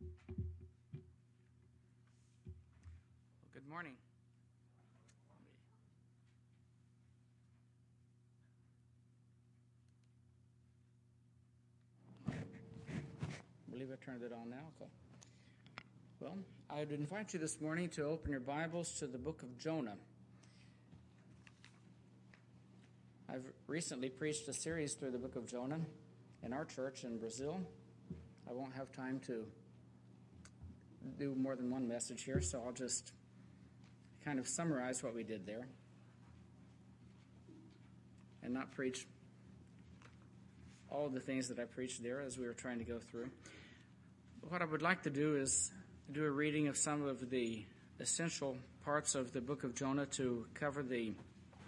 Good morning. I believe I turned it on now. Okay. Well, I would invite you this morning to open your Bibles to the book of Jonah. I've recently preached a series through the book of Jonah in our church in Brazil. I won't have time to do more than one message here, so I'll just kind of summarize what we did there and not preach all of the things that I preached there as we were trying to go through. What I would like to do is do a reading of some of the essential parts of the book of Jonah to cover let me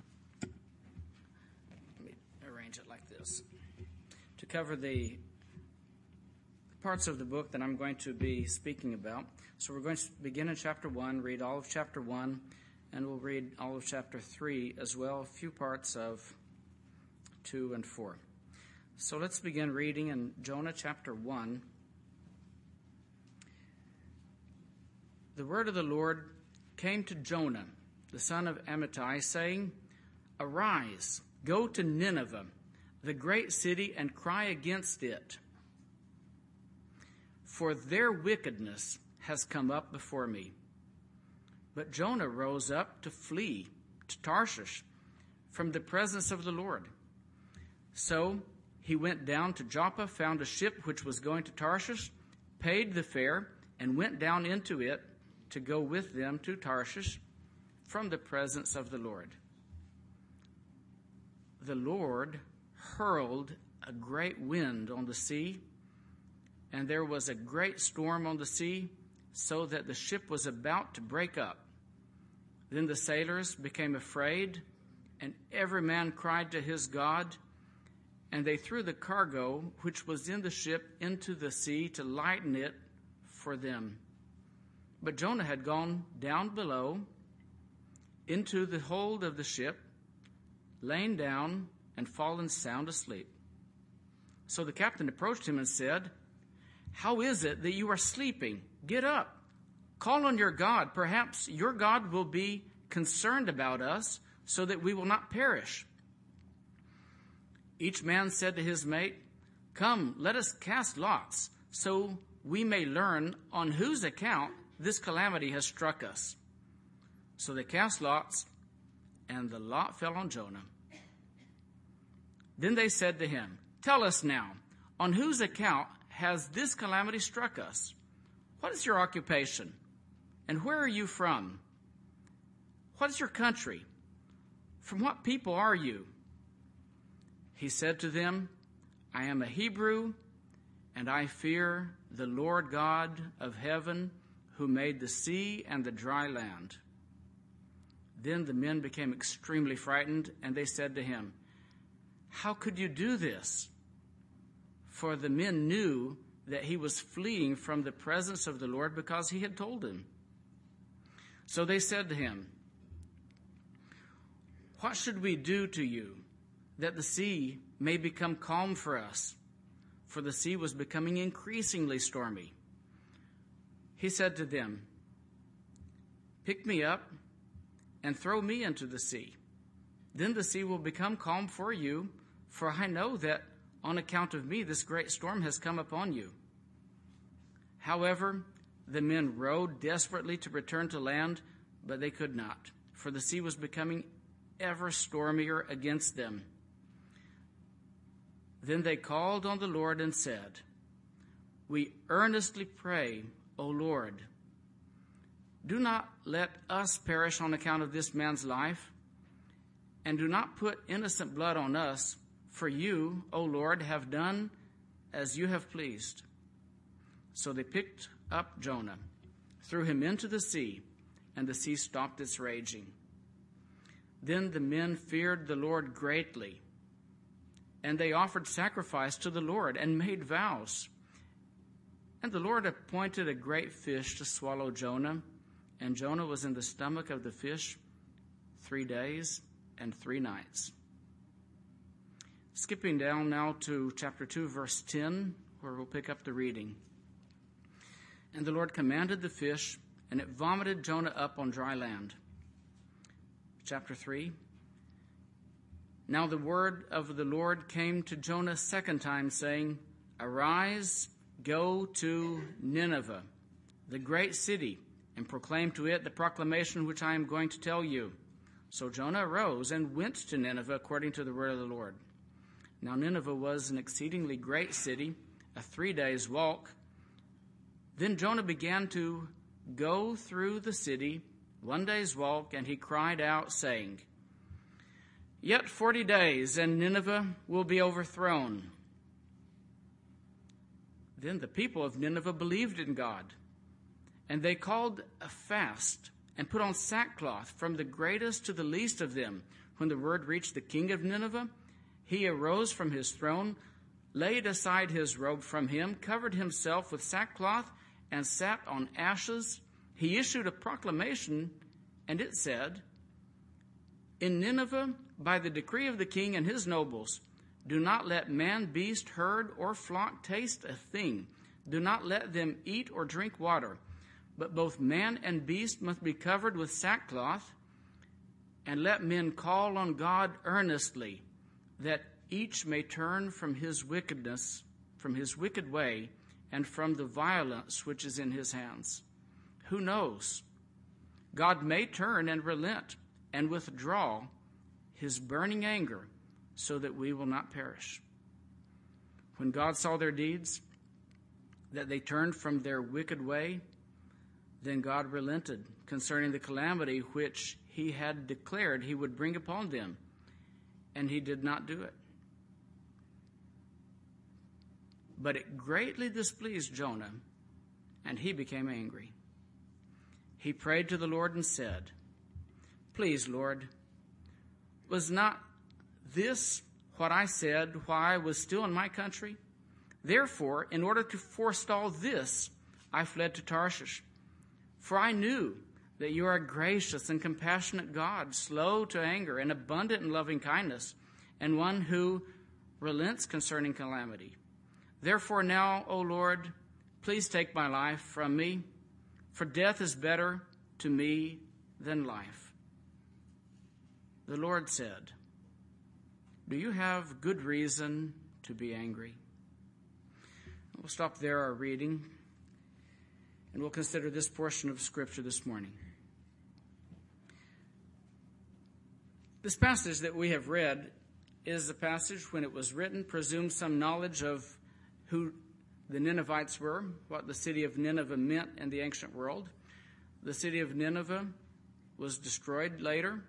arrange it like this, to cover the parts of the book that I'm going to be speaking about. So we're going to begin in chapter 1, read all of chapter 1, and we'll read all of chapter 3 as well, a few parts of 2 and 4. So let's begin reading in Jonah chapter 1. The word of the Lord came to Jonah, the son of Amittai, saying, "Arise, go to Nineveh, the great city, and cry against it. For their wickedness has come up before me." But Jonah rose up to flee to Tarshish from the presence of the Lord. So he went down to Joppa, found a ship which was going to Tarshish, paid the fare, and went down into it to go with them to Tarshish from the presence of the Lord. The Lord hurled a great wind on the sea, and there was a great storm on the sea, so that the ship was about to break up. Then the sailors became afraid, and every man cried to his God, and they threw the cargo which was in the ship into the sea to lighten it for them. But Jonah had gone down below into the hold of the ship, lain down and fallen sound asleep. So the captain approached him and said, "How is it that you are sleeping? Get up, call on your God. Perhaps your God will be concerned about us so that we will not perish." Each man said to his mate, "Come, let us cast lots, so we may learn on whose account this calamity has struck us." So they cast lots, and the lot fell on Jonah. Then they said to him, "Tell us now, on whose account has this calamity struck us? What is your occupation? And where are you from? What is your country? From what people are you?" He said to them, "I am a Hebrew, and I fear the Lord God of heaven, who made the sea and the dry land." Then the men became extremely frightened, and they said to him, "How could you do this?" For the men knew that he was fleeing from the presence of the Lord because he had told them. So they said to him, "What should we do to you that the sea may become calm for us?" For the sea was becoming increasingly stormy. He said to them, "Pick me up and throw me into the sea. Then the sea will become calm for you, for I know that on account of me this great storm has come upon you." However, the men rowed desperately to return to land, but they could not, for the sea was becoming ever stormier against them. Then they called on the Lord and said, "We earnestly pray, O Lord, do not let us perish on account of this man's life, and do not put innocent blood on us, for you, O Lord, have done as you have pleased." So they picked up Jonah, threw him into the sea, and the sea stopped its raging. Then the men feared the Lord greatly, and they offered sacrifice to the Lord and made vows. And the Lord appointed a great fish to swallow Jonah, and Jonah was in the stomach of the fish 3 days and 3 nights. Skipping down now to chapter 2, verse 10, where we'll pick up the reading. And the Lord commanded the fish, and it vomited Jonah up on dry land. Chapter 3. Now the word of the Lord came to Jonah a second time, saying, Arise, go to Nineveh, the great city, and proclaim to it the proclamation which I am going to tell you. So Jonah arose and went to Nineveh according to the word of the Lord. Now Nineveh was an exceedingly great city, a 3 days' walk. Then Jonah began to go through the city 1 day's walk, and he cried out, saying, Yet 40 days, and Nineveh will be overthrown. Then the people of Nineveh believed in God, and they called a fast and put on sackcloth from the greatest to the least of them. When the word reached the king of Nineveh, he arose from his throne, laid aside his robe from him, covered himself with sackcloth, and sat on ashes. He issued a proclamation, and it said, In Nineveh, by the decree of the king and his nobles, do not let man, beast, herd, or flock taste a thing. Do not let them eat or drink water. But both man and beast must be covered with sackcloth, and let men call on God earnestly, that each may turn from his wickedness, from his wicked way, and from the violence which is in his hands. Who knows? God may turn and relent and withdraw his burning anger, so that we will not perish. When God saw their deeds, that they turned from their wicked way, then God relented concerning the calamity which he had declared he would bring upon them, and he did not do it. But it greatly displeased Jonah, and he became angry. He prayed to the Lord and said, Please, Lord, was not this what I said while I was still in my country? Therefore, in order to forestall this, I fled to Tarshish. For I knew that you are a gracious and compassionate God, slow to anger and abundant in loving kindness, and one who relents concerning calamity. Therefore now, O Lord, please take my life from me, for death is better to me than life. The Lord said, Do you have good reason to be angry? We'll stop there our reading, and we'll consider this portion of Scripture this morning. This passage that we have read is a passage, when it was written, presumed some knowledge of who the Ninevites were, what the city of Nineveh meant in the ancient world. The city of Nineveh was destroyed later.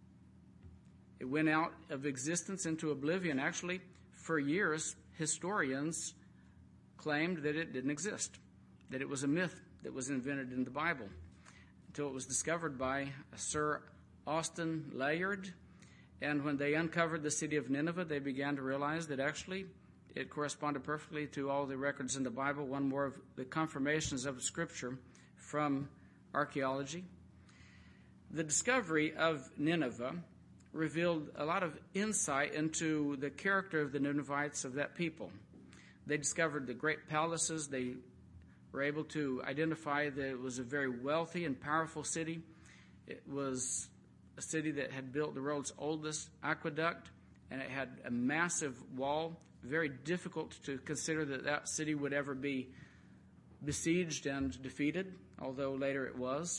It went out of existence into oblivion. Actually, for years, historians claimed that it didn't exist, that it was a myth that was invented in the Bible, until it was discovered by Sir Austin Layard. And when they uncovered the city of Nineveh, they began to realize that actually it corresponded perfectly to all the records in the Bible, one more of the confirmations of Scripture from archaeology. The discovery of Nineveh revealed a lot of insight into the character of the Ninevites, of that people. They discovered the great palaces. They were able to identify that it was a very wealthy and powerful city. It was a city that had built the world's oldest aqueduct, and it had a massive wall. Very difficult to consider that that city would ever be besieged and defeated, although later it was.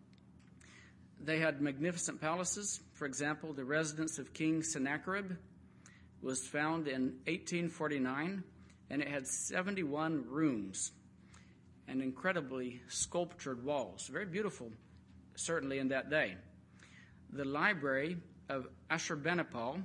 They had magnificent palaces. For example, the residence of King Sennacherib was found in 1849, and it had 71 rooms and incredibly sculptured walls. Very beautiful, certainly in that day. The library of Ashurbanipal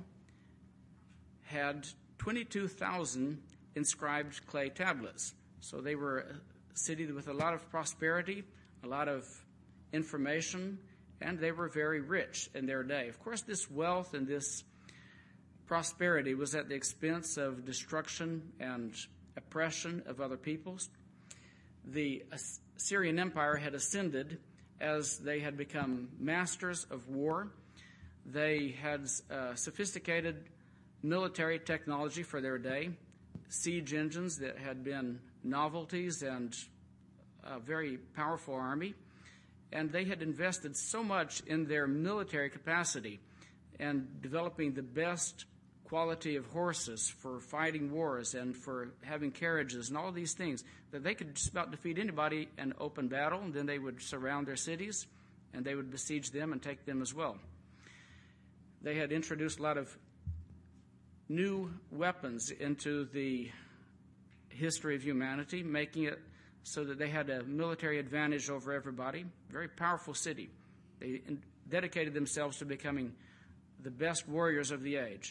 had 22,000 inscribed clay tablets. So they were a city with a lot of prosperity, a lot of information, and they were very rich in their day. Of course, this wealth and this prosperity was at the expense of destruction and oppression of other peoples. The Assyrian Empire had ascended as they had become masters of war. They had sophisticated military technology for their day, siege engines that had been novelties and a very powerful army, and they had invested so much in their military capacity and developing the best quality of horses for fighting wars and for having carriages and all these things that they could just about defeat anybody in open battle, and then they would surround their cities and they would besiege them and take them as well. They had introduced a lot of new weapons into the history of humanity, making it so that they had a military advantage over everybody. Very powerful city. They dedicated themselves to becoming the best warriors of the age.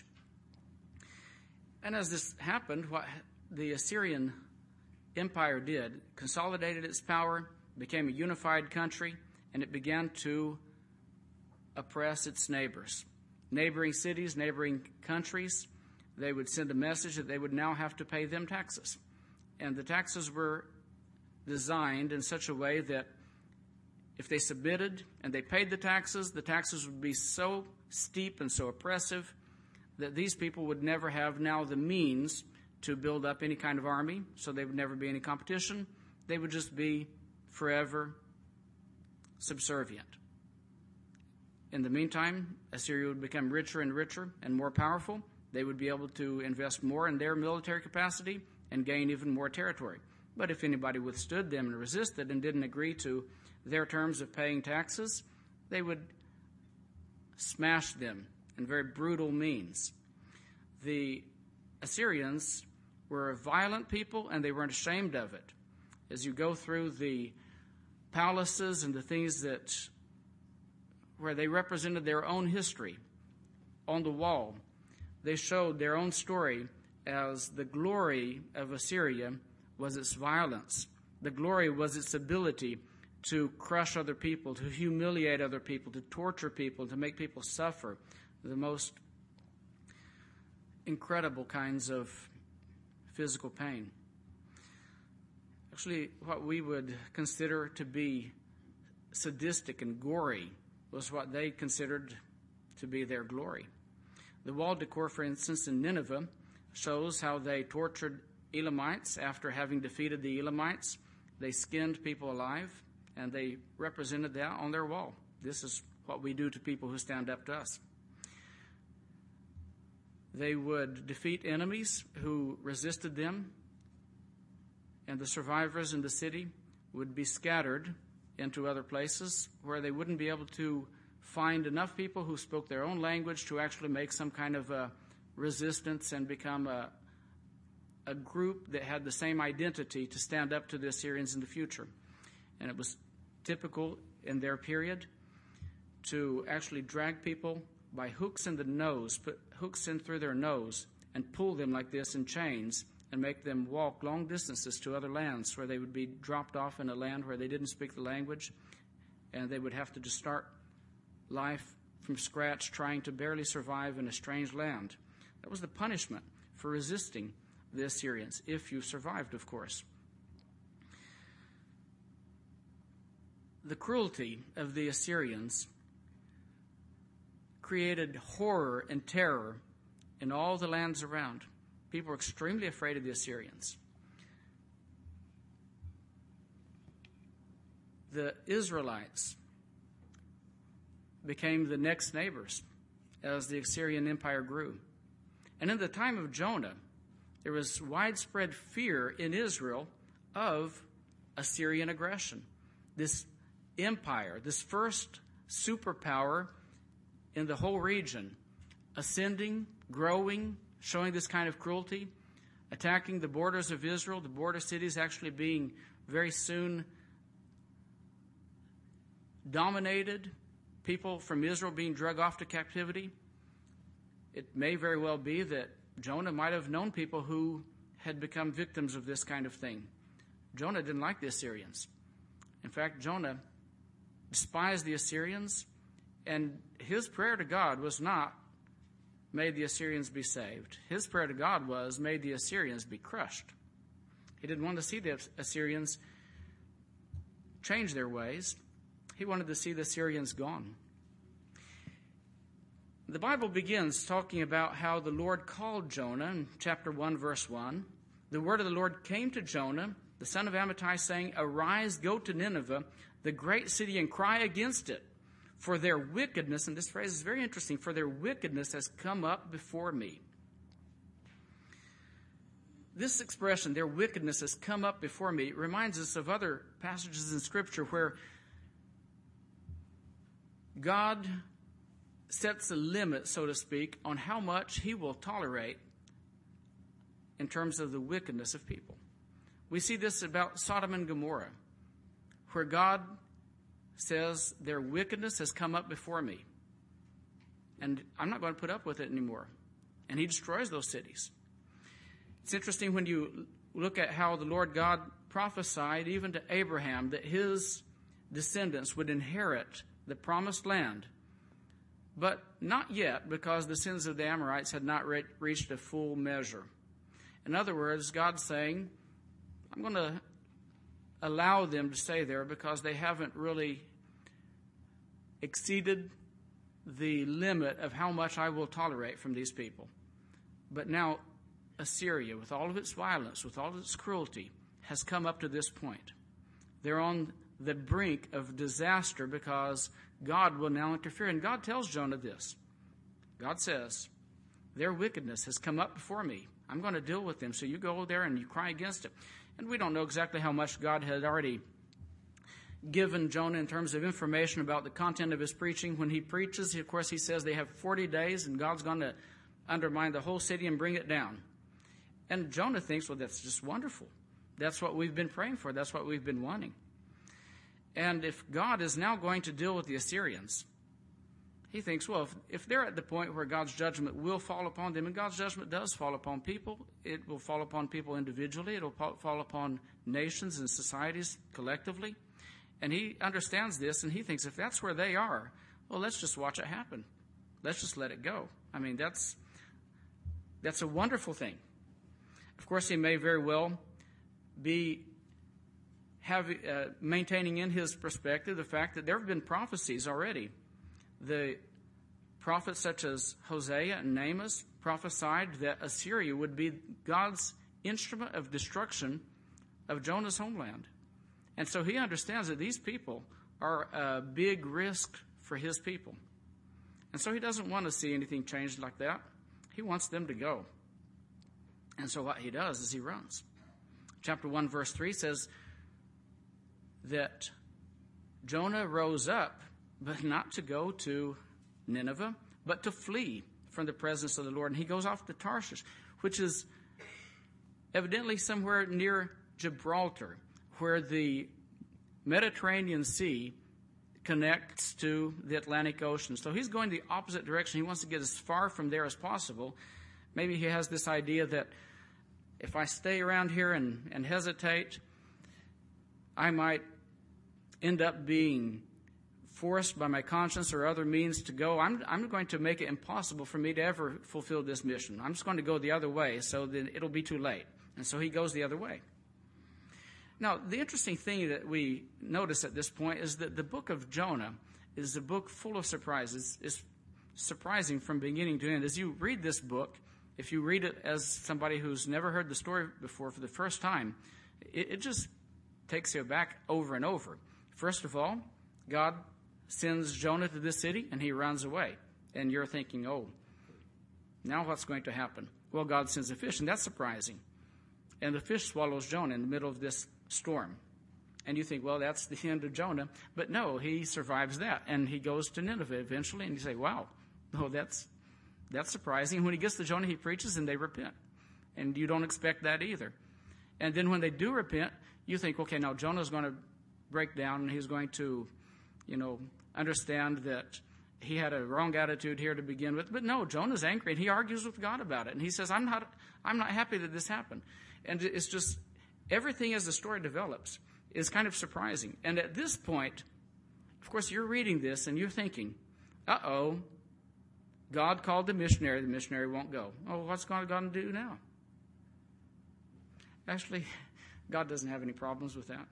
And as this happened, what the Assyrian Empire did, consolidated its power, became a unified country, and it began to oppress its neighbors. Neighboring cities, neighboring countries, they would send a message that they would now have to pay them taxes. And the taxes were designed in such a way that if they submitted and they paid the taxes would be so steep and so oppressive that these people would never have now the means to build up any kind of army, so there would never be any competition. They would just be forever subservient. In the meantime, Assyria would become richer and richer and more powerful. They would be able to invest more in their military capacity and gain even more territory. But if anybody withstood them and resisted and didn't agree to their terms of paying taxes, they would smash them in very brutal means. The Assyrians were a violent people, and they weren't ashamed of it. As you go through the palaces and the things where they represented their own history on the wall, they showed their own story as the glory of Assyria was its violence. The glory was its ability to crush other people, to humiliate other people, to torture people, to make people suffer the most incredible kinds of physical pain. Actually, what we would consider to be sadistic and gory was what they considered to be their glory. The wall decor, for instance, in Nineveh shows how they tortured Elamites after having defeated the Elamites. They skinned people alive, and they represented that on their wall. This is what we do to people who stand up to us. They would defeat enemies who resisted them, and the survivors in the city would be scattered into other places where they wouldn't be able to find enough people who spoke their own language to actually make some kind of a resistance and become a group that had the same identity to stand up to the Assyrians in the future. And it was typical in their period to actually drag people by hooks in the nose, put hooks in through their nose, and pull them like this in chains and make them walk long distances to other lands where they would be dropped off in a land where they didn't speak the language, and they would have to just start life from scratch trying to barely survive in a strange land. That was the punishment for resisting the Assyrians, if you survived, of course. The cruelty of the Assyrians created horror and terror in all the lands around. People were extremely afraid of the Assyrians. The Israelites became the next neighbors as the Assyrian Empire grew. And in the time of Jonah, there was widespread fear in Israel of Assyrian aggression. This empire, this first superpower in the whole region, ascending, growing, showing this kind of cruelty, attacking the borders of Israel, the border cities actually being very soon dominated, people from Israel being dragged off to captivity. It may very well be that Jonah might have known people who had become victims of this kind of thing. Jonah didn't like the Assyrians. In fact, Jonah despised the Assyrians, and his prayer to God was not, may the Assyrians be saved. His prayer to God was, may the Assyrians be crushed. He didn't want to see the Assyrians change their ways. He wanted to see the Assyrians gone. The Bible begins talking about how the Lord called Jonah in chapter 1, verse 1. The word of the Lord came to Jonah the son of Amittai, saying, "Arise, go to Nineveh, the great city, and cry against it. For their wickedness," and this phrase is very interesting, "for their wickedness has come up before me." This expression, "their wickedness has come up before me," reminds us of other passages in Scripture where God sets a limit, so to speak, on how much he will tolerate in terms of the wickedness of people. We see this about Sodom and Gomorrah, where God says, "Their wickedness has come up before me, and I'm not going to put up with it anymore." And he destroys those cities. It's interesting when you look at how the Lord God prophesied even to Abraham that his descendants would inherit the promised land, but not yet, because the sins of the Amorites had not reached a full measure. In other words, God's saying, I'm going to allow them to stay there because they haven't really exceeded the limit of how much I will tolerate from these people. But now Assyria, with all of its violence, with all of its cruelty, has come up to this point. They're on the brink of disaster because God will now interfere. And God tells Jonah this. God says, "Their wickedness has come up before me. I'm going to deal with them. So you go there and you cry against it." And we don't know exactly how much God had already given Jonah in terms of information about the content of his preaching. When he preaches, of course, he says they have 40 days and God's going to undermine the whole city and bring it down. And Jonah thinks, well, that's just wonderful. That's what we've been praying for. That's what we've been wanting. And if God is now going to deal with the Assyrians, he thinks, well, if they're at the point where God's judgment will fall upon them, and God's judgment does fall upon people, it will fall upon people individually, it will fall upon nations and societies collectively. And he understands this, and he thinks if that's where they are, well, let's just watch it happen. Let's just let it go. I mean, that's a wonderful thing. Of course, he may very well be maintaining in his perspective the fact that there have been prophecies already. The prophets such as Hosea and Amos prophesied that Assyria would be God's instrument of destruction of Jonah's homeland. And so he understands that these people are a big risk for his people. And so he doesn't want to see anything changed like that. He wants them to go. And so what he does is he runs. Chapter 1, verse 3 says that Jonah rose up, but not to go to Nineveh, but to flee from the presence of the Lord. And he goes off to Tarshish, which is evidently somewhere near Gibraltar, where the Mediterranean Sea connects to the Atlantic Ocean. So he's going the opposite direction. He wants to get as far from there as possible. Maybe he has this idea that if I stay around here and hesitate, I might end up being forced by my conscience or other means to go. I'm going to make it impossible for me to ever fulfill this mission. I'm just going to go the other way, so then it'll be too late. And so he goes the other way. Now, the interesting thing that we notice at this point is that the book of Jonah is a book full of surprises. It's surprising from beginning to end. As you read this book, if you read it as somebody who's never heard the story before for the first time, it just takes you back over and over. First of all, God sends Jonah to this city, and he runs away. And you're thinking, oh, now what's going to happen? Well, God sends a fish, and that's surprising. And the fish swallows Jonah in the middle of this storm. And you think, well, that's the end of Jonah. But no, he survives that, and he goes to Nineveh eventually, and you say, wow, oh, that's surprising. When he gets to Jonah, he preaches, and they repent. And you don't expect that either. And then when they do repent, you think, okay, now Jonah's going to break down, and he's going to, understand that he had a wrong attitude here to begin with. But no, Jonah's angry, and he argues with God about it. And he says, I'm not happy that this happened. And it's just, everything as the story develops is kind of surprising. And at this point, of course, you're reading this, and you're thinking, uh-oh, God called the missionary won't go. Oh, what's God going to do now? Actually, God doesn't have any problems with that.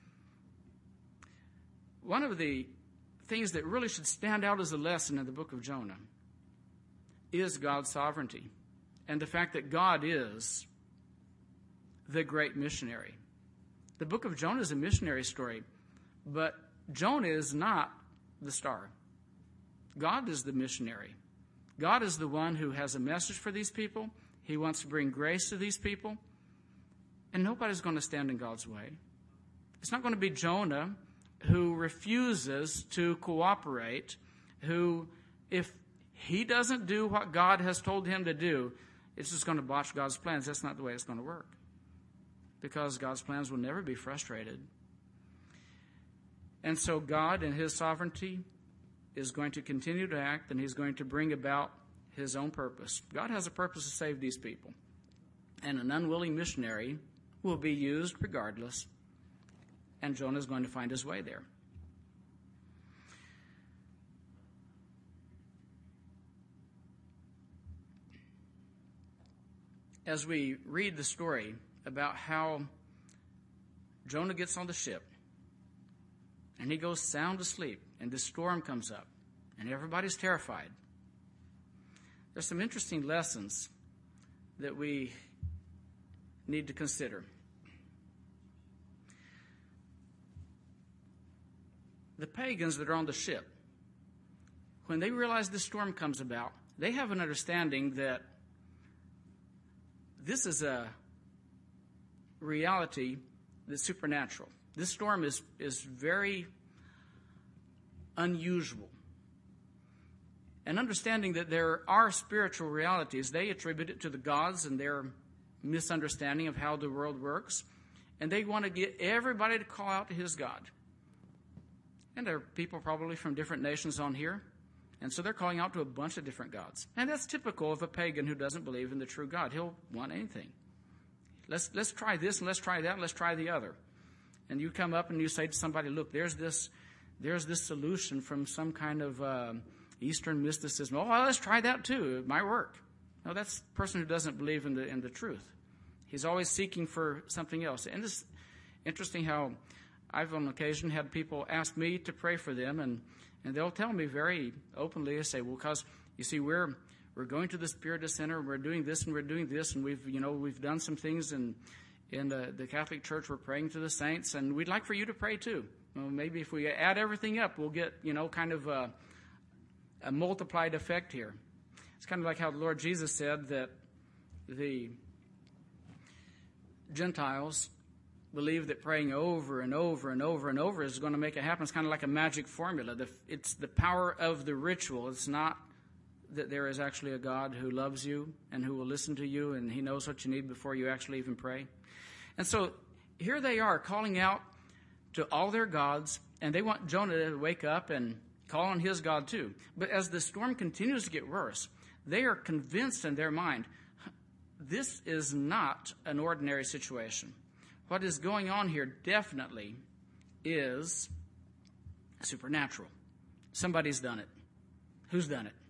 One of the things that really should stand out as a lesson in the book of Jonah is God's sovereignty and the fact that God is the great missionary. The book of Jonah is a missionary story, but Jonah is not the star. God is the missionary. God is the one who has a message for these people. He wants to bring grace to these people. And nobody's going to stand in God's way. It's not going to be Jonah who refuses to cooperate, who, if he doesn't do what God has told him to do, it's just going to botch God's plans. That's not the way it's going to work. Because God's plans will never be frustrated. And so God, in his sovereignty, is going to continue to act, and he's going to bring about his own purpose. God has a purpose to save these people. And an unwilling missionary will be used regardless. And Jonah is going to find his way there. As we read the story about how Jonah gets on the ship, and he goes sound asleep, and this storm comes up, and everybody's terrified. There's some interesting lessons that we need to consider. The pagans that are on the ship, when they realize this storm comes about, they have an understanding that this is a reality that's supernatural. This storm is very unusual. And understanding that there are spiritual realities, they attribute it to the gods and their misunderstanding of how the world works. And they want to get everybody to call out to his God. And there are people probably from different nations on here. And so they're calling out to a bunch of different gods. And that's typical of a pagan who doesn't believe in the true God. He'll want anything. Let's try this and let's try that and let's try the other. And you come up and you say to somebody, look, there's this solution from some kind of Eastern mysticism. Oh, well, let's try that too. It might work. No, that's a person who doesn't believe in the truth. He's always seeking for something else. And it's interesting how I've on occasion had people ask me to pray for them, and they'll tell me very openly, they say, well, because you see, we're going to the Spiritist Center, we're doing this and we're doing this, and we've done some things in the Catholic Church. We're praying to the saints, and we'd like for you to pray too. Well, maybe if we add everything up, we'll get kind of a multiplied effect here. It's kind of like how the Lord Jesus said that the Gentiles believe that praying over and over and over and over is going to make it happen. It's kind of like a magic formula. It's the power of the ritual. It's not that there is actually a God who loves you and who will listen to you, and he knows what you need before you actually even pray. And so here they are calling out to all their gods, and they want Jonah to wake up and call on his God too. But as the storm continues to get worse, they are convinced in their mind, this is not an ordinary situation. What is going on here definitely is supernatural. Somebody's done it. Who's done it?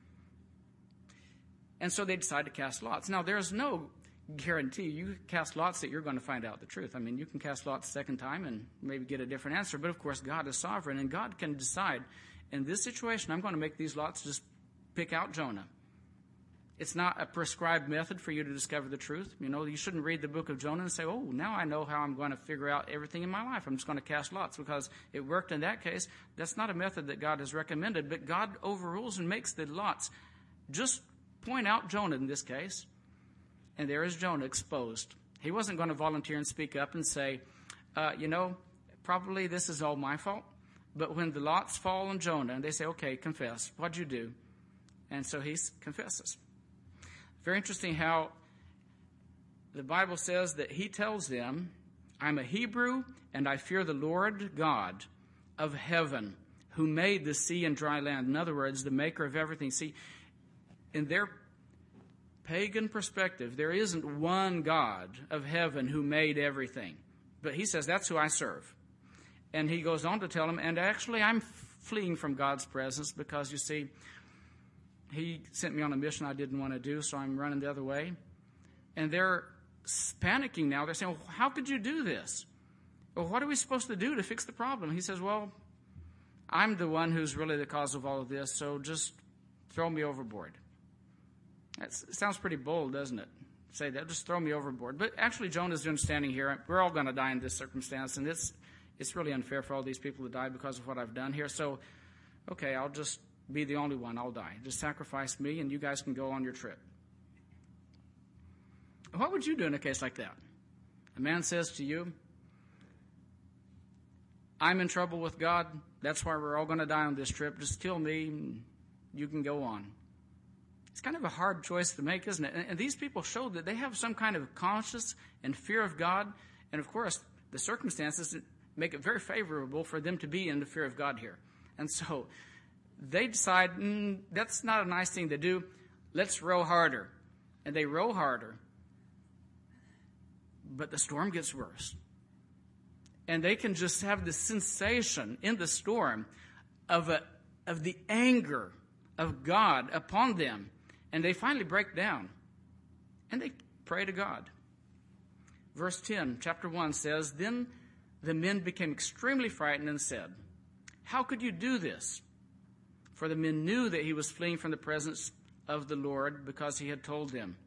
And so they decide to cast lots. Now, there's no guarantee. You cast lots that you're going to find out the truth. I mean, you can cast lots a second time and maybe get a different answer. But, of course, God is sovereign, and God can decide, in this situation, I'm going to make these lots just pick out Jonah. It's not a prescribed method for you to discover the truth. You shouldn't read the book of Jonah and say, oh, now I know how I'm going to figure out everything in my life. I'm just going to cast lots because it worked in that case. That's not a method that God has recommended, but God overrules and makes the lots just point out Jonah in this case. And there is Jonah exposed. He wasn't going to volunteer and speak up and say, probably this is all my fault. But when the lots fall on Jonah and they say, okay, confess, what'd you do? And so he confesses. Very interesting how the Bible says that he tells them, I'm a Hebrew and I fear the Lord God of heaven who made the sea and dry land. In other words, the maker of everything. See, in their pagan perspective, there isn't one God of heaven who made everything. But he says, that's who I serve. And he goes on to tell them, and actually I'm fleeing from God's presence because, you see, he sent me on a mission I didn't want to do, so I'm running the other way. And they're panicking now. They're saying, well, how could you do this? Well, what are we supposed to do to fix the problem? He says, well, I'm the one who's really the cause of all of this, so just throw me overboard. That sounds pretty bold, doesn't it? say that. Just throw me overboard. But actually, Jonah's standing here. We're all going to die in this circumstance, and it's really unfair for all these people to die because of what I've done here. So, okay, I'll just be the only one. I'll die. Just sacrifice me, and you guys can go on your trip. What would you do in a case like that? A man says to you, I'm in trouble with God. That's why we're all going to die on this trip. Just kill me, and you can go on. It's kind of a hard choice to make, isn't it? And these people show that they have some kind of conscience and fear of God. And, of course, the circumstances make it very favorable for them to be in the fear of God here. And so they decide, that's not a nice thing to do. Let's row harder. And they row harder. But the storm gets worse. And they can just have the sensation in the storm of the anger of God upon them. And they finally break down. And they pray to God. Verse 10, chapter 1 says, Then the men became extremely frightened and said, How could you do this? For the men knew that he was fleeing from the presence of the Lord because he had told them.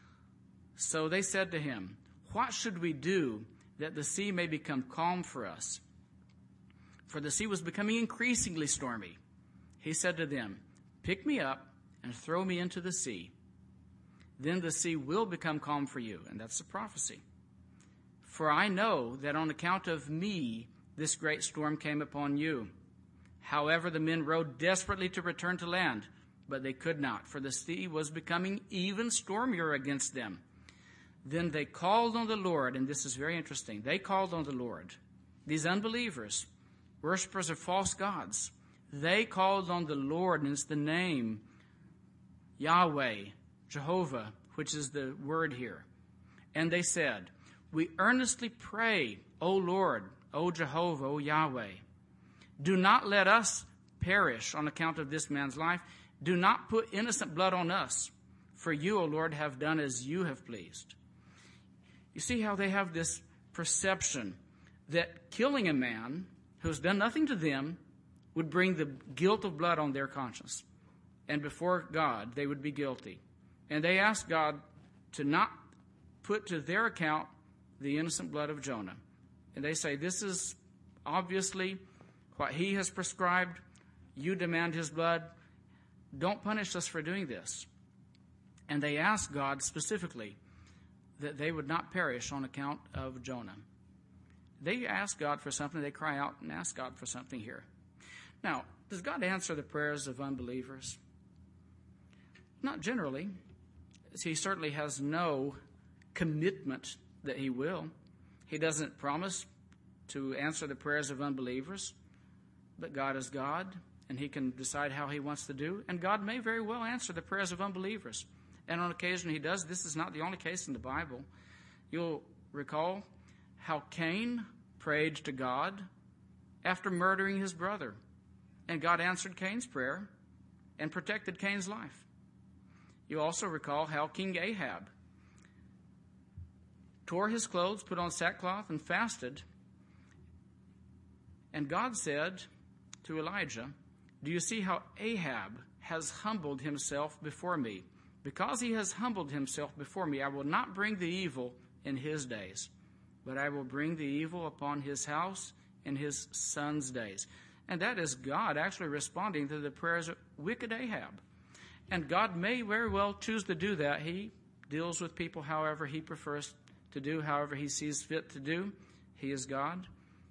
So they said to him, What should we do that the sea may become calm for us? For the sea was becoming increasingly stormy. He said to them, Pick me up and throw me into the sea. Then the sea will become calm for you. And that's the prophecy. For I know that on account of me, this great storm came upon you. However, the men rowed desperately to return to land, but they could not, for the sea was becoming even stormier against them. Then they called on the Lord, and this is very interesting. They called on the Lord. These unbelievers, worshipers of false gods, they called on the Lord, and it's the name Yahweh, Jehovah, which is the word here. And they said, We earnestly pray, O Lord, O Jehovah, O Yahweh, do not let us perish on account of this man's life. Do not put innocent blood on us, for you, O Lord, have done as you have pleased. You see how they have this perception that killing a man who's done nothing to them would bring the guilt of blood on their conscience. And before God, they would be guilty. And they asked God to not put to their account the innocent blood of Jonah. And they say, this is obviously what he has prescribed. You demand his blood. Don't punish us for doing this. And they asked God specifically that they would not perish on account of Jonah. They ask God for something. They cry out and ask God for something here. Now, does God answer the prayers of unbelievers? Not generally. He certainly has no commitment that he will. He doesn't promise to answer the prayers of unbelievers. But God is God, and he can decide how he wants to do. And God may very well answer the prayers of unbelievers. And on occasion he does. This is not the only case in the Bible. You'll recall how Cain prayed to God after murdering his brother. And God answered Cain's prayer and protected Cain's life. You also recall how King Ahab tore his clothes, put on sackcloth, and fasted. And God said to Elijah, Do you see how Ahab has humbled himself before me? Because he has humbled himself before me, I will not bring the evil in his days, but I will bring the evil upon his house in his son's days. And that is God actually responding to the prayers of wicked Ahab. And God may very well choose to do that. He deals with people however he prefers to do, however he sees fit to do. He is God.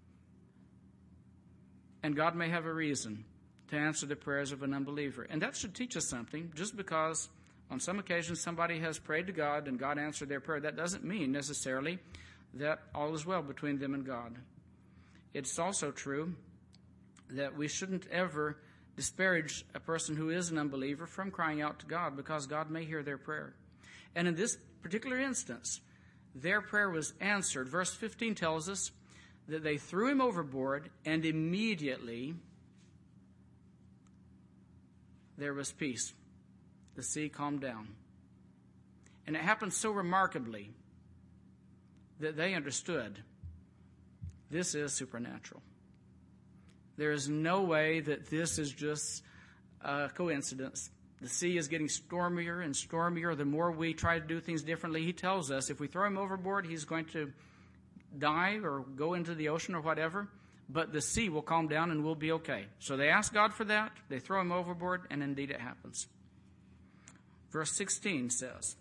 And God may have a reason to answer the prayers of an unbeliever. And that should teach us something. Just because on some occasions somebody has prayed to God and God answered their prayer, that doesn't mean necessarily that all is well between them and God. It's also true that we shouldn't ever disparage a person who is an unbeliever from crying out to God, because God may hear their prayer. And in this particular instance, their prayer was answered. Verse 15 tells us that they threw him overboard, and immediately there was peace. The sea calmed down. And it happened so remarkably that they understood this is supernatural. There is no way that this is just a coincidence, The sea is getting stormier and stormier. The more we try to do things differently, he tells us if we throw him overboard, he's going to die or go into the ocean or whatever. But the sea will calm down and we'll be okay. So they ask God for that. They throw him overboard, and indeed it happens. Verse 16 says,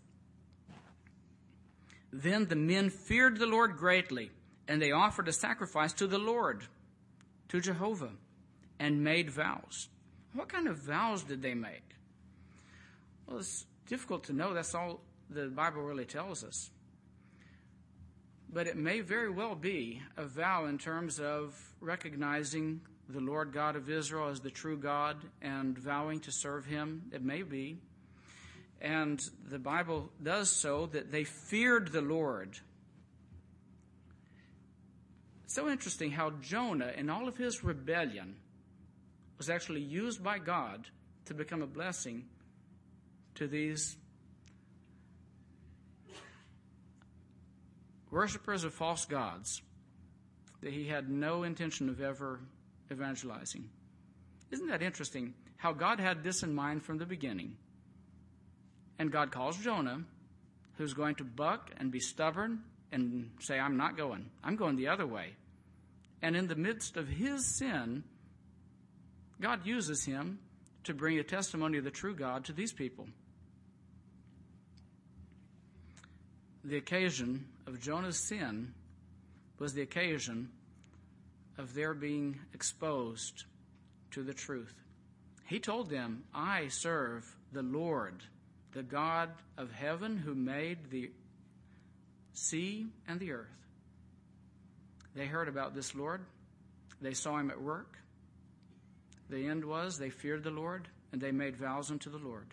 Then the men feared the Lord greatly, and they offered a sacrifice to the Lord, to Jehovah, and made vows. What kind of vows did they make? Well, it's difficult to know. That's all the Bible really tells us. But it may very well be a vow in terms of recognizing the Lord God of Israel as the true God and vowing to serve him. It may be. And the Bible does so that they feared the Lord. It's so interesting how Jonah, in all of his rebellion, was actually used by God to become a blessing to these worshipers of false gods that he had no intention of ever evangelizing. Isn't that interesting how God had this in mind from the beginning? And God calls Jonah, who's going to buck and be stubborn and say, I'm not going. I'm going the other way. And in the midst of his sin, God uses him to bring a testimony of the true God to these people. The occasion of Jonah's sin was the occasion of their being exposed to the truth. He told them, I serve the Lord, the God of heaven who made the sea and the earth. They heard about this Lord. They saw him at work. The end was they feared the Lord, and they made vows unto the Lord.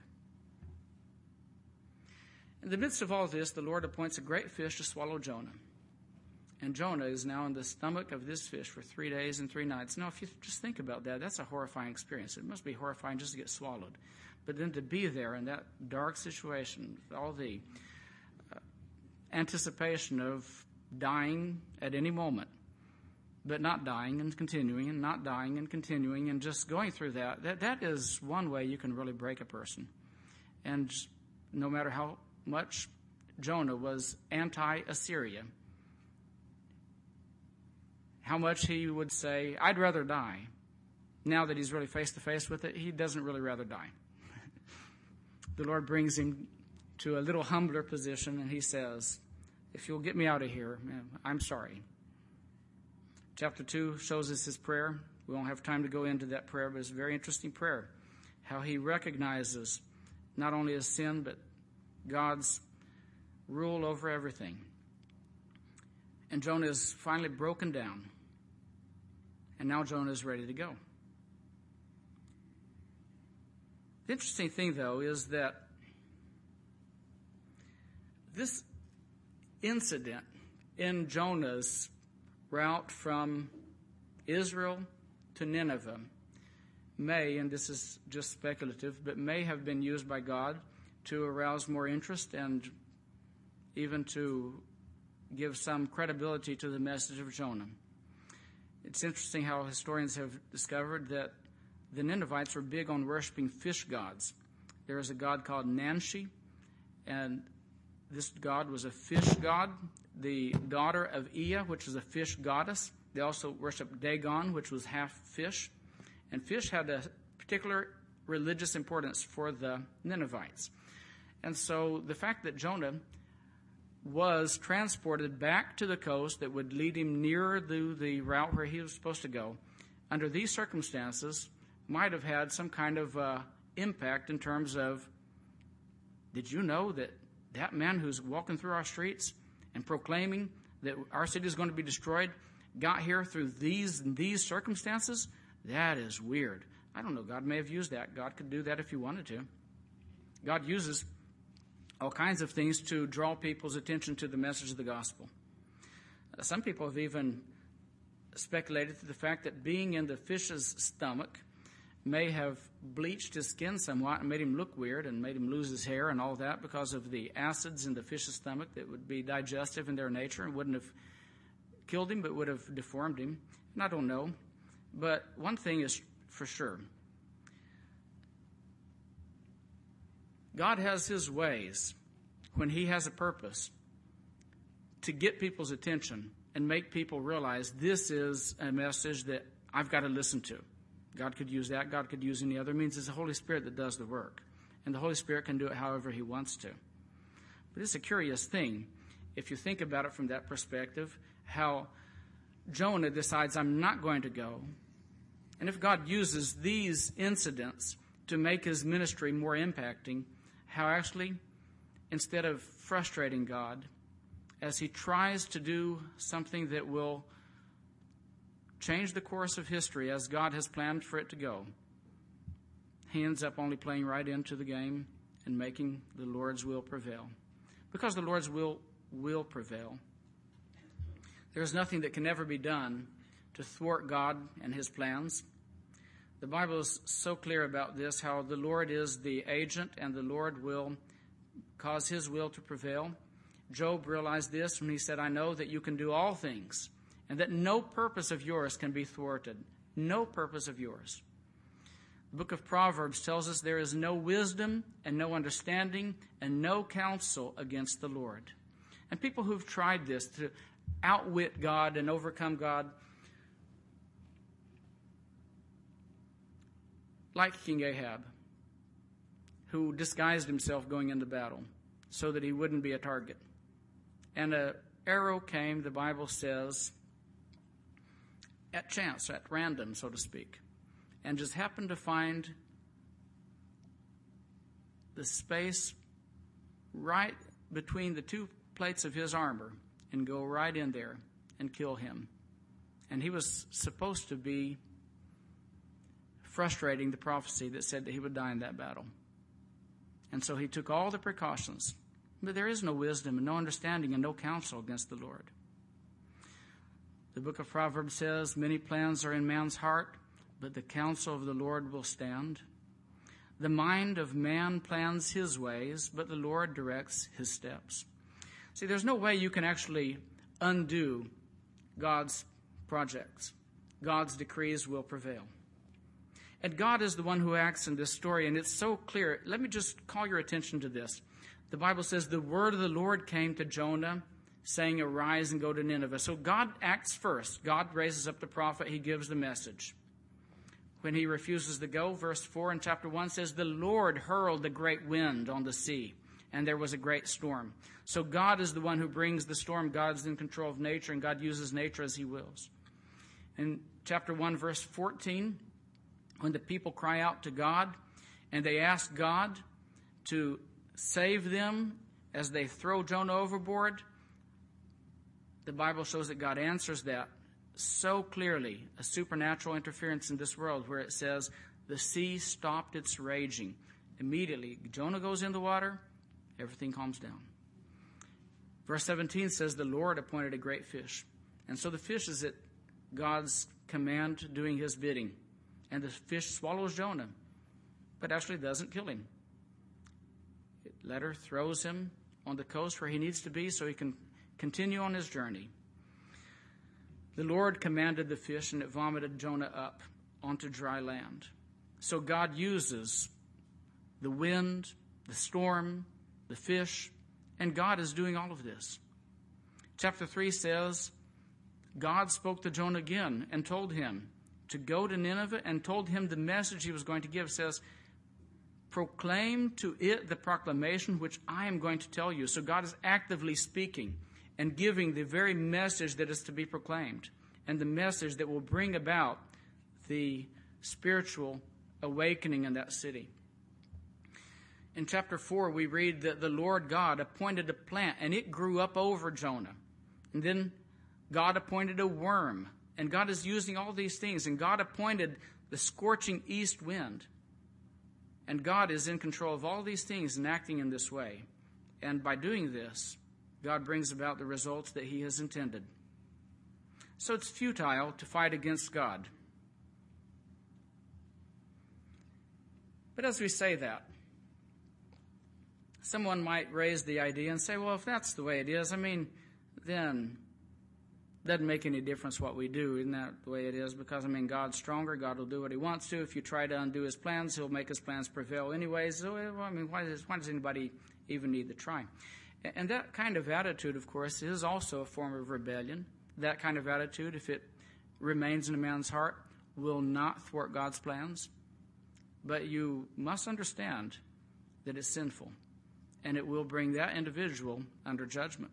In the midst of all this, the Lord appoints a great fish to swallow Jonah. And Jonah is now in the stomach of this fish for 3 days and 3 nights. Now, if you just think about that, that's a horrifying experience. It must be horrifying just to get swallowed. But then to be there in that dark situation, all the anticipation of dying at any moment, but not dying and continuing and not dying and continuing and just going through that is one way you can really break a person. And no matter how much Jonah was anti-Assyria, how much he would say, I'd rather die. Now that he's really face to face with it, he doesn't really rather die. The Lord brings him to a little humbler position, and he says, if you'll get me out of here, I'm sorry. Chapter 2 shows us his prayer. We won't have time to go into that prayer, but it's a very interesting prayer. How he recognizes not only his sin, but God's rule over everything. And Jonah is finally broken down. And now Jonah is ready to go. The interesting thing, though, is that this incident in Jonah's route from Israel to Nineveh may, and this is just speculative, but may have been used by God to arouse more interest and even to give some credibility to the message of Jonah. It's interesting how historians have discovered that the Ninevites were big on worshiping fish gods. There is a god called Nanshi, and this god was a fish god, the daughter of Ea, which was a fish goddess. They also worshiped Dagon, which was half fish. And fish had a particular religious importance for the Ninevites. And so the fact that Jonah was transported back to the coast that would lead him nearer the route where he was supposed to go, under these circumstances, might have had some kind of impact in terms of, did you know that that man who's walking through our streets and proclaiming that our city is going to be destroyed got here through these circumstances? That is weird. I don't know. God may have used that. God could do that if he wanted to. God uses all kinds of things to draw people's attention to the message of the gospel. Some people have even speculated to the fact that being in the fish's stomach may have bleached his skin somewhat and made him look weird and made him lose his hair and all that because of the acids in the fish's stomach that would be digestive in their nature and wouldn't have killed him but would have deformed him. And I don't know. But one thing is for sure. God has his ways when he has a purpose to get people's attention and make people realize this is a message that I've got to listen to. God could use that. God could use any other means. It's the Holy Spirit that does the work. And the Holy Spirit can do it however he wants to. But it's a curious thing, if you think about it from that perspective, how Jonah decides, I'm not going to go. And if God uses these incidents to make his ministry more impacting, how actually, instead of frustrating God, as he tries to do something that will change the course of history as God has planned for it to go, he ends up only playing right into the game and making the Lord's will prevail. Because the Lord's will prevail. There's nothing that can ever be done to thwart God and his plans. The Bible is so clear about this, how the Lord is the agent and the Lord will cause his will to prevail. Job realized this when he said, I know that you can do all things and that no purpose of yours can be thwarted. No purpose of yours. The book of Proverbs tells us there is no wisdom and no understanding and no counsel against the Lord. And people who've tried this to outwit God and overcome God, like King Ahab, who disguised himself going into battle so that he wouldn't be a target. And an arrow came, the Bible says, at chance, at random, so to speak, and just happened to find the space right between the two plates of his armor and go right in there and kill him. And he was supposed to be frustrating the prophecy that said that he would die in that battle. And so he took all the precautions. But there is no wisdom and no understanding and no counsel against the Lord. The book of Proverbs says, many plans are in man's heart, but the counsel of the Lord will stand. The mind of man plans his ways, but the Lord directs his steps. See, there's no way you can actually undo God's projects. God's decrees will prevail. And God is the one who acts in this story, and it's so clear. Let me just call your attention to this. The Bible says the word of the Lord came to Jonah, saying, arise and go to Nineveh. So God acts first. God raises up the prophet. He gives the message. When he refuses to go, verse 4 in chapter 1 says, the Lord hurled the great wind on the sea, and there was a great storm. So God is the one who brings the storm. God's in control of nature, and God uses nature as he wills. In chapter 1, verse 14, when the people cry out to God, and they ask God to save them as they throw Jonah overboard, the Bible shows that God answers that so clearly, a supernatural interference in this world, where it says the sea stopped its raging. Immediately, Jonah goes in the water, everything calms down. Verse 17 says the Lord appointed a great fish. And so the fish is at God's command doing his bidding. And the fish swallows Jonah, but actually doesn't kill him. It later throws him on the coast where he needs to be so he can continue on his journey. The Lord commanded the fish, and it vomited Jonah up onto dry land. So God uses the wind, the storm, the fish, and God is doing all of this. Chapter 3 says, God spoke to Jonah again and told him to go to Nineveh, and told him the message he was going to give. It says, proclaim to it the proclamation which I am going to tell you. So God is actively speaking and giving the very message that is to be proclaimed, and the message that will bring about the spiritual awakening in that city. In chapter 4, we read that the Lord God appointed a plant, and it grew up over Jonah. And then God appointed a worm, and God is using all these things, and God appointed the scorching east wind. And God is in control of all these things and acting in this way. And by doing this, God brings about the results that he has intended. So it's futile to fight against God. But as we say that, someone might raise the idea and say, well, if that's the way it is, then Doesn't make any difference what we do. Isn't that the way it is? Because, God's stronger. God will do what he wants to. If you try to undo his plans, he'll make his plans prevail anyways. So, why does anybody even need to try? And that kind of attitude, of course, is also a form of rebellion. That kind of attitude, if it remains in a man's heart, will not thwart God's plans. But you must understand that it's sinful, and it will bring that individual under judgment.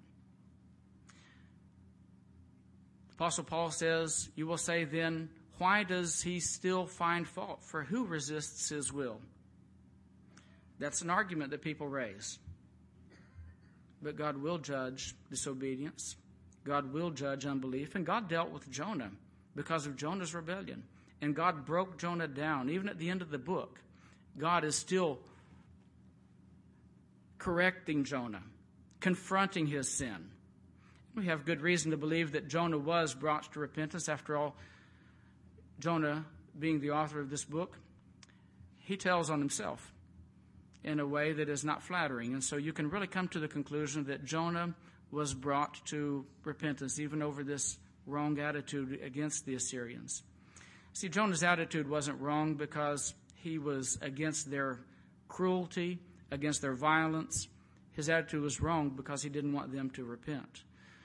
Apostle Paul says, you will say then, why does he still find fault? For who resists his will? That's an argument that people raise. But God will judge disobedience. God will judge unbelief. And God dealt with Jonah because of Jonah's rebellion. And God broke Jonah down. Even at the end of the book, God is still correcting Jonah, confronting his sin. We have good reason to believe that Jonah was brought to repentance. After all, Jonah, being the author of this book, he tells on himself in a way that is not flattering. And so you can really come to the conclusion that Jonah was brought to repentance, even over this wrong attitude against the Assyrians. See, Jonah's attitude wasn't wrong because he was against their cruelty, against their violence. His attitude was wrong because he didn't want them to repent.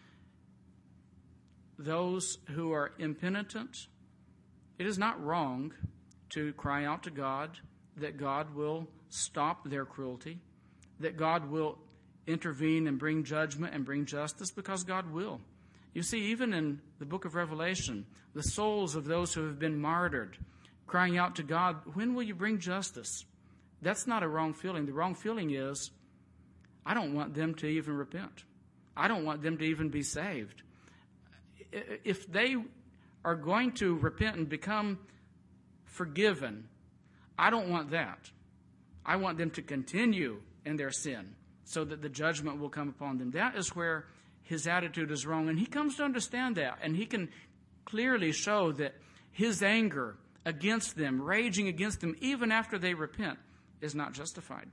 Those who are impenitent, it is not wrong to cry out to God that God will stop their cruelty, that God will intervene and bring judgment and bring justice, because God will. You see, even in the book of Revelation, the souls of those who have been martyred, crying out to God, when will you bring justice? That's not a wrong feeling. The wrong feeling is, I don't want them to even repent. I don't want them to even be saved. If they are going to repent and become forgiven, I don't want that. I want them to continue in their sin so that the judgment will come upon them. That is where his attitude is wrong. And he comes to understand that. And he can clearly show that his anger against them, raging against them, even after they repent, is not justified.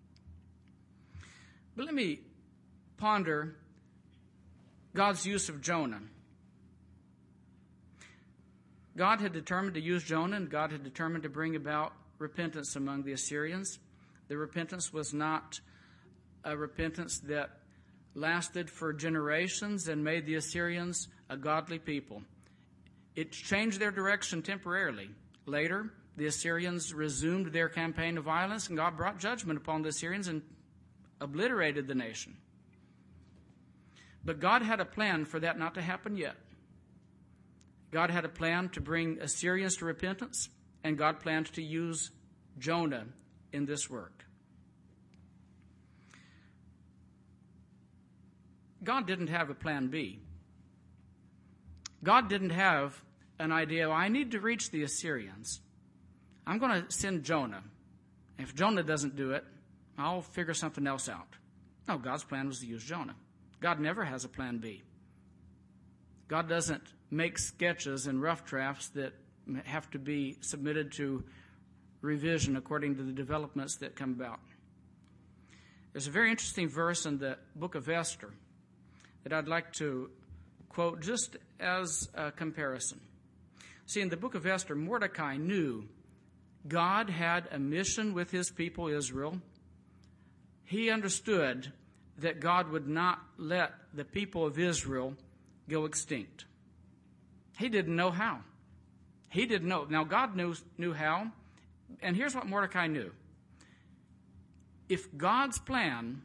But let me ponder God's use of Jonah. God had determined to use Jonah, and God had determined to bring about repentance among the Assyrians. The repentance was not a repentance that lasted for generations and made the Assyrians a godly people. It changed their direction temporarily. Later, the Assyrians resumed their campaign of violence, and God brought judgment upon the Assyrians and obliterated the nation. But God had a plan for that not to happen yet. God had a plan to bring Assyrians to repentance, and God planned to use Jonah in this work. God didn't have a plan B. God didn't have an idea, I need to reach the Assyrians. I'm going to send Jonah. If Jonah doesn't do it, I'll figure something else out. No, God's plan was to use Jonah. God never has a plan B. God doesn't make sketches and rough drafts that have to be submitted to revision according to the developments that come about. There's a very interesting verse in the book of Esther that I'd like to quote just as a comparison. See, in the book of Esther, Mordecai knew God had a mission with his people Israel. He understood that God would not let the people of Israel go extinct. He didn't know how. He didn't know. Now, God knew how, and here's what Mordecai knew. If God's plan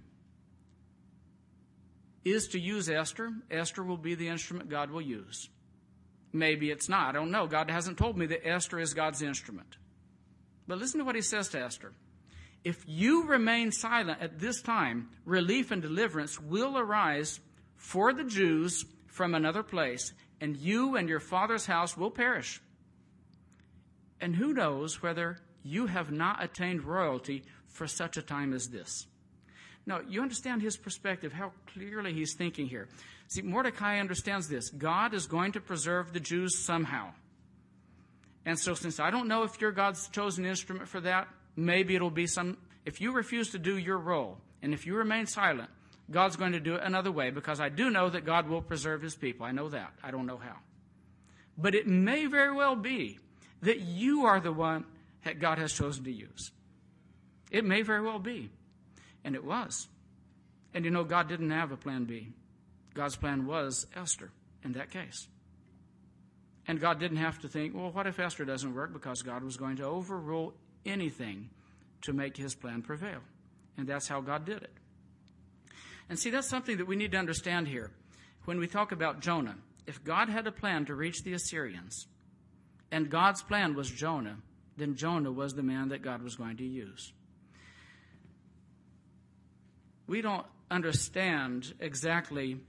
is to use Esther, Esther will be the instrument God will use. Maybe it's not. I don't know. God hasn't told me that Esther is God's instrument. But listen to what he says to Esther. If you remain silent at this time, relief and deliverance will arise for the Jews from another place, and you and your father's house will perish. And who knows whether you have not attained royalty for such a time as this. Now, you understand his perspective, how clearly he's thinking here. See, Mordecai understands this. God is going to preserve the Jews somehow. And so since I don't know if you're God's chosen instrument for that, maybe it'll be if you refuse to do your role, and if you remain silent, God's going to do it another way, because I do know that God will preserve his people. I know that. I don't know how. But it may very well be that you are the one that God has chosen to use. It may very well be. And it was. And you know, God didn't have a plan B. God's plan was Esther in that case. And God didn't have to think, well, what if Esther doesn't work? Because God was going to overrule anything to make his plan prevail. And that's how God did it. And see, that's something that we need to understand here. When we talk about Jonah, if God had a plan to reach the Assyrians, and God's plan was Jonah, then Jonah was the man that God was going to use. We don't understand exactly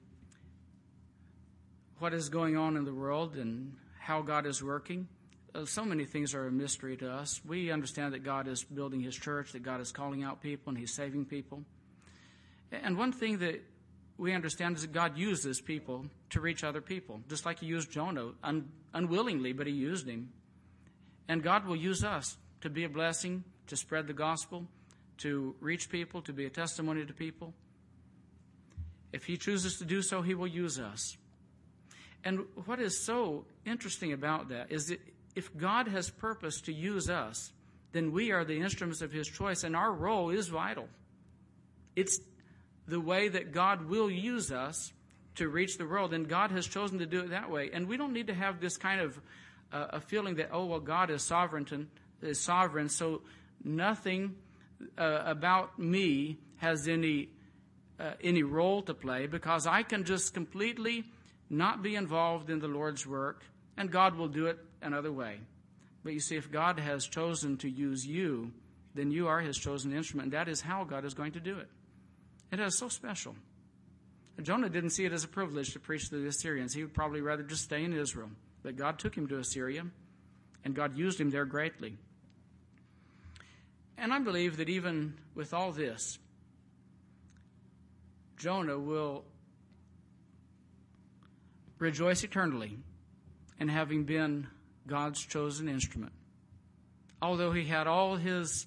what is going on in the world and how God is working. So many things are a mystery to us. We understand that God is building his church, that God is calling out people, and he's saving people. And one thing that we understand is that God uses people to reach other people, just like he used Jonah unwillingly, but he used him. And God will use us to be a blessing, to spread the gospel, to reach people, to be a testimony to people. If he chooses to do so, he will use us. And what is so interesting about that is that if God has purpose to use us, then we are the instruments of his choice, and our role is vital. It's the way that God will use us to reach the world, and God has chosen to do it that way. And we don't need to have this kind of a feeling that, oh, well, God is sovereign, so nothing about me has any role to play, because I can just completely not be involved in the Lord's work, and God will do it another way. But you see, if God has chosen to use you, then you are his chosen instrument, and that is how God is going to do it. It is so special. Jonah didn't see it as a privilege to preach to the Assyrians. He would probably rather just stay in Israel. But God took him to Assyria, and God used him there greatly. And I believe that even with all this, Jonah will rejoice eternally in having been God's chosen instrument. Although he had all his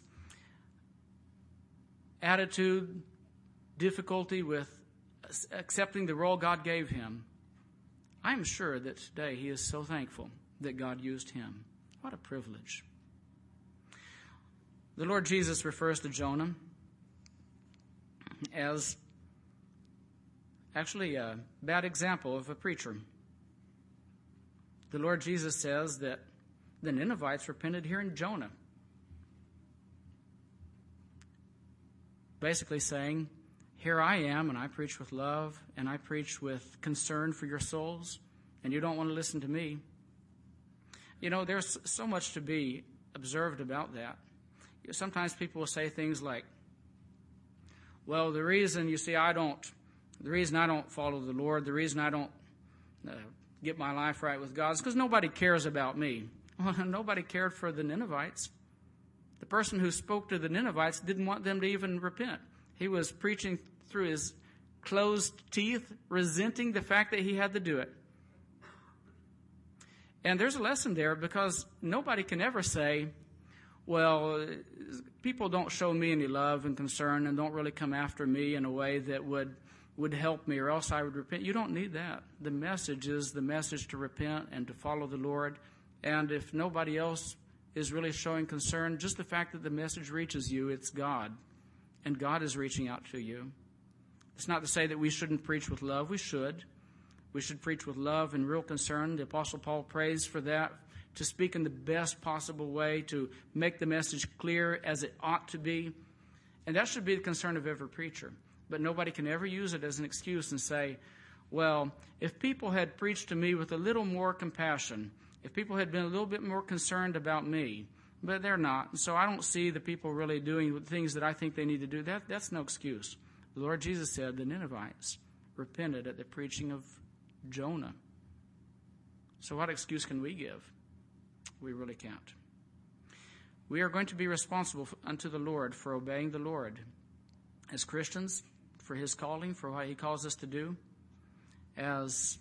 attitude, difficulty with accepting the role God gave him, I'm sure that today he is so thankful that God used him. What a privilege. The Lord Jesus refers to Jonah as actually a bad example of a preacher. The Lord Jesus says that the Ninevites repented hearing Jonah, basically saying, here I am, and I preach with love, and I preach with concern for your souls, and you don't want to listen to me. You know, there's so much to be observed about that. Sometimes people will say things like, well, the reason I don't follow the Lord, the reason I don't get my life right with God is because nobody cares about me. Well, nobody cared for the Ninevites. The person who spoke to the Ninevites didn't want them to even repent. He was preaching through his closed teeth, resenting the fact that he had to do it. And there's a lesson there, because nobody can ever say, well, people don't show me any love and concern and don't really come after me in a way that would help me, or else I would repent. You don't need that. The message is the message to repent and to follow the Lord. And if nobody else is really showing concern, just the fact that the message reaches you, it's God. And God is reaching out to you. It's not to say that we shouldn't preach with love. We should. We should preach with love and real concern. The Apostle Paul prays for that, to speak in the best possible way, to make the message clear as it ought to be. And that should be the concern of every preacher. But nobody can ever use it as an excuse and say, well, if people had preached to me with a little more compassion, if people had been a little bit more concerned about me, but they're not. So I don't see the people really doing the things that I think they need to do. That's no excuse. The Lord Jesus said the Ninevites repented at the preaching of Jonah. So what excuse can we give? We really can't. We are going to be responsible unto the Lord for obeying the Lord as Christians, for his calling, for what he calls us to do, as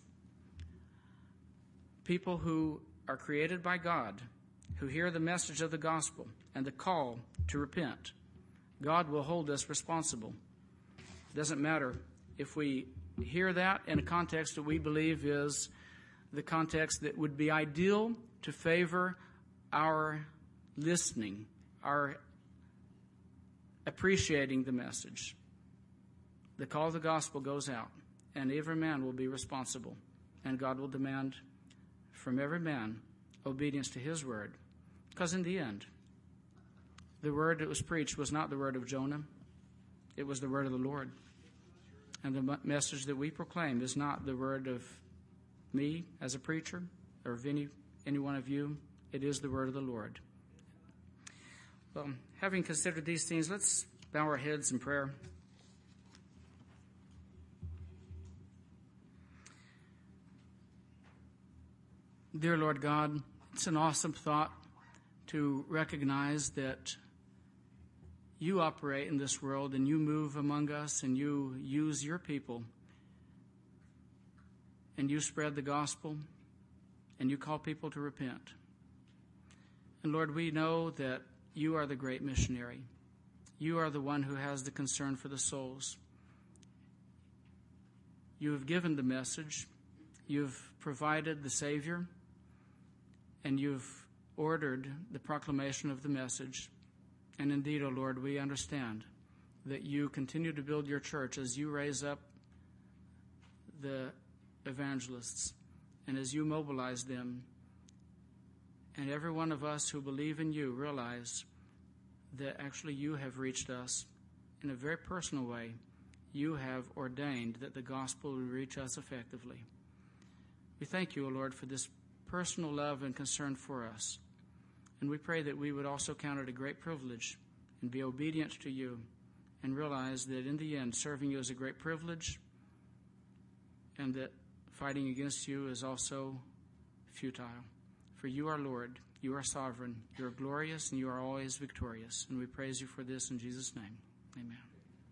people who are created by God, who hear the message of the gospel and the call to repent. God will hold us responsible. It doesn't matter if we hear that in a context that we believe is the context that would be ideal to favor our listening, our appreciating the message. The call of the gospel goes out, and every man will be responsible, and God will demand from every man obedience to his word. Because in the end, the word that was preached was not the word of Jonah. It was the word of the Lord. And the message that we proclaim is not the word of me as a preacher or of any one of you. It is the word of the Lord. Well, having considered these things, let's bow our heads in prayer. Dear Lord God, it's an awesome thought to recognize that you operate in this world and you move among us and you use your people and you spread the gospel and you call people to repent. And Lord, we know that you are the great missionary. You are the one who has the concern for the souls. You have given the message. You've provided the Savior. And you've ordered the proclamation of the message. And indeed, O Lord, we understand that you continue to build your church as you raise up the evangelists and as you mobilize them. And every one of us who believe in you realize that actually you have reached us in a very personal way. You have ordained that the gospel will reach us effectively. We thank you, O Lord, for this personal love and concern for us. And we pray that we would also count it a great privilege and be obedient to you and realize that in the end, serving you is a great privilege and that fighting against you is also futile. For you are Lord, you are sovereign, you are glorious, and you are always victorious. And we praise you for this in Jesus' name. Amen.